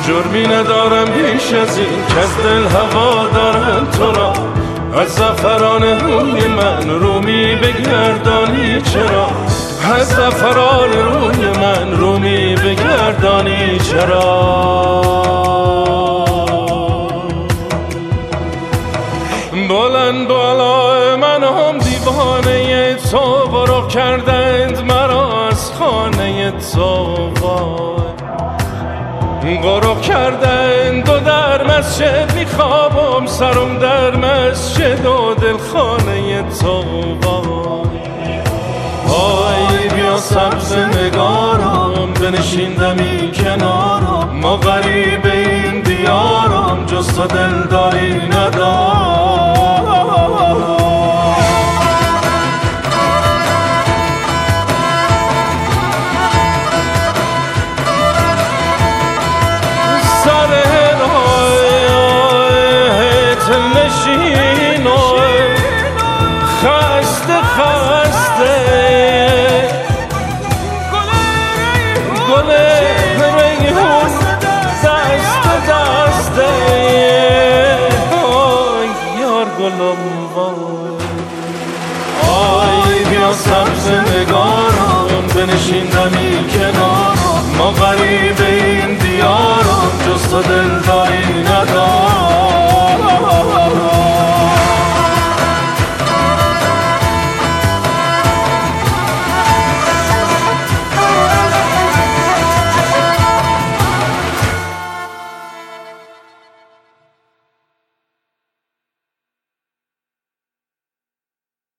جرمی ندارم بیش از این که از دل هوا دارم تو را. از زعفران روی من رومی بگردانی چرا؟ از زعفران روی من رومی بگردانی چرا؟ بلند بالا من هم دیوانه تو، برو کردند مرا از خانه تو. برو کردند و در مسجد میخوابم، سرم در مسجد و دل خانه تو. آی بیا سبز نگارم بنشیندمی کنارم، ما غریب این دیارم جز تو دلداری ندارم. خسته خسته گل ریحون دست دسته، آی یار گلم آی بیا سبز نگارم بنشیندمی کنارم، ما غریب این دیارم جز تو دل